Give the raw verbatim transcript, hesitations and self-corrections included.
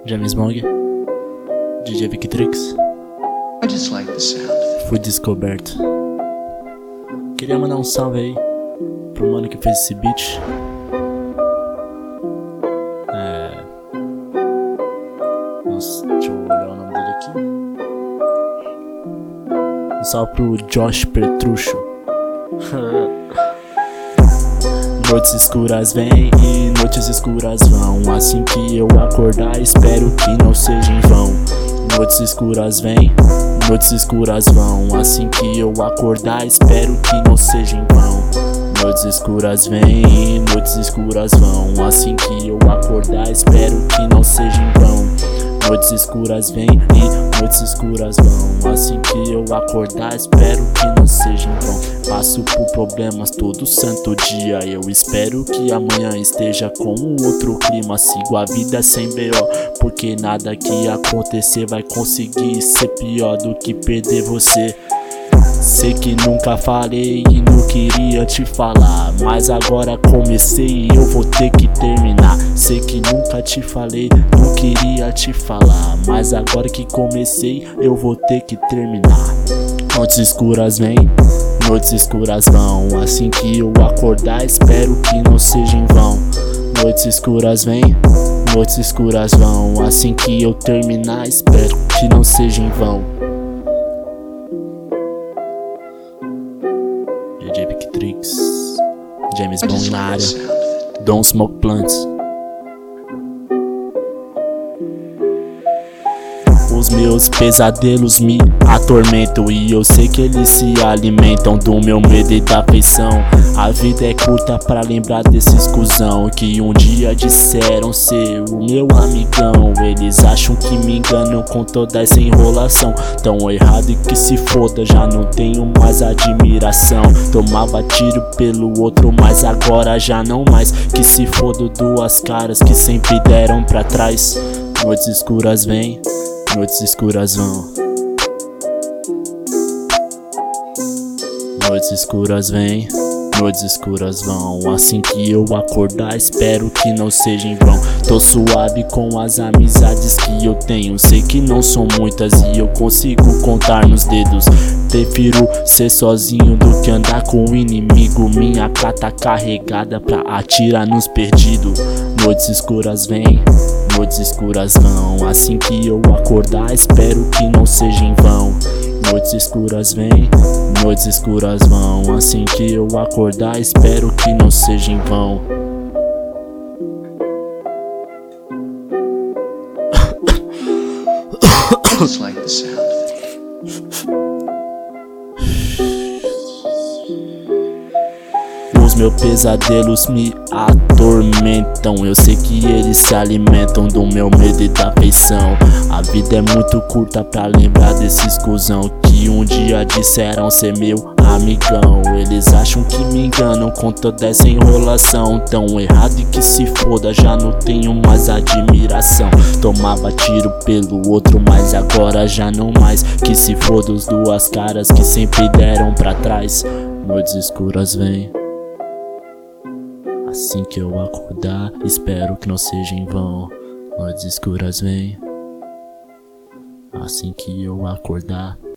James Bong, D J Victrix. I just like the sound. Fui descoberto. Queria mandar um salve aí pro mano que fez esse beat. É... Nossa, deixa eu olhar o nome dele aqui. Um salve pro Josh Petruccio. Noites escuras vêm e noites escuras vão. Assim que eu acordar, espero que não seja em vão. Noites escuras vêm, noites escuras vão. Assim que eu acordar, espero que não seja em vão. Noites escuras vêm e noites escuras vão. Assim que eu acordar, espero que não seja em vão. Noites escuras vêm e noites escuras vão. Assim que eu acordar, espero que não seja em vão. Passo por problemas todo santo dia. Eu espero que amanhã esteja com um outro clima. Sigo a vida sem B O, porque nada que acontecer vai conseguir ser pior do que perder você. Sei que nunca falei e não queria te falar, mas agora comecei e eu vou ter que terminar. Sei que nunca te falei, não queria te falar, mas agora que comecei eu vou ter que terminar. Noites escuras vêm, noites escuras vão. Assim que eu acordar, espero que não seja em vão. Noites escuras vêm, noites escuras vão. Assim que eu terminar, espero que não seja em vão. D J Victrix, James Bond na área, Don't Smoke Plants. Os meus pesadelos me atormentam e eu sei que eles se alimentam do meu medo e da afeição. A vida é curta pra lembrar desses cuzão que um dia disseram ser o meu amigão. Eles acham que me enganam com toda essa enrolação. Tão errado e que se foda, já não tenho mais admiração. Tomava tiro pelo outro, mas agora já não mais. Que se foda duas caras que sempre deram pra trás. Noites escuras vêm, noites escuras vão. Noites escuras vêm, noites escuras vão. Assim que eu acordar, espero que não seja em vão. Tô suave com as amizades que eu tenho. Sei que não são muitas e eu consigo contar nos dedos. Prefiro ser sozinho do que andar com o inimigo. Minha prata carregada pra atirar nos perdidos. Noites escuras vêm, noites escuras vão. Assim que eu acordar, espero que não seja em vão. Noites escuras vêm, noites escuras vão. Assim que eu acordar, espero que não seja em vão. I just like the sound. Os meus pesadelos me atormentam. Eu sei que eles se alimentam do meu medo e da afeição. A vida é muito curta pra lembrar desses cuzão que um dia disseram ser meu amigão. Eles acham que me enganam com toda essa enrolação. Tão errado e que se foda, já não tenho mais admiração. Tomava tiro pelo outro, mas agora já não mais. Que se foda os duas caras que sempre deram pra trás. Noites escuras vêm. Assim que eu acordar, espero que não seja em vão. Noites escuras vêm. Assim que eu acordar,